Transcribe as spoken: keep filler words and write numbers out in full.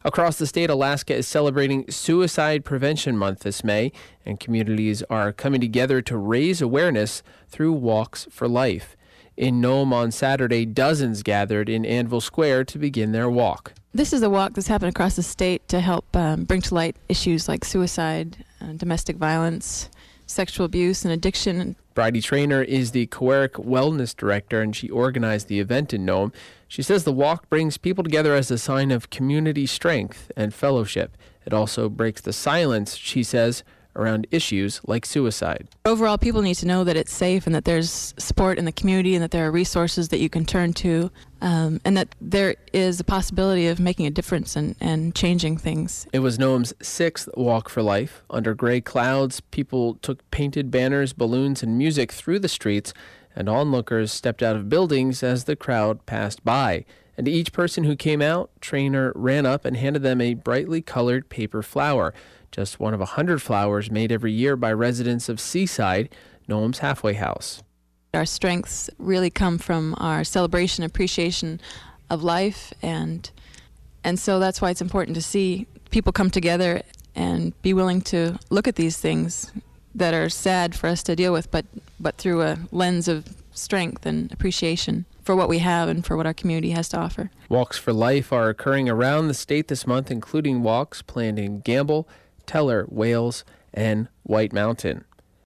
Across the state, Alaska is celebrating Suicide Prevention Month this May, and communities are coming together to raise awareness through Walks for Life. In Nome on Saturday, dozens gathered in Anvil Square to begin their walk. This is a walk that's happened across the state to help um, bring to light issues like suicide, uh, domestic violence, sexual abuse, and addiction. Bridie Traynor is the Coeric Wellness Director, and she organized the event in Nome. She says the walk brings people together as a sign of community strength and fellowship. It also breaks the silence, she says, around issues like suicide. Overall, people need to know that it's safe and that there's support in the community and that there are resources that you can turn to, um, and that there is a possibility of making a difference and, and changing things. It was Nome's sixth Walk for Life. Under gray clouds, people took painted banners, balloons, and music through the streets, and onlookers stepped out of buildings as the crowd passed by. And to each person who came out, Traynor ran up and handed them a brightly colored paper flower, just one of a hundred flowers made every year by residents of Seaside, Nome's halfway house. Our strengths really come from our celebration, appreciation of life, and and so that's why it's important to see people come together and be willing to look at these things that are sad for us to deal with, but but through a lens of strength and appreciation for what we have and for what our community has to offer. Walks for Life are occurring around the state this month, including walks planned in Gamble, Teller, Wales, and White Mountain.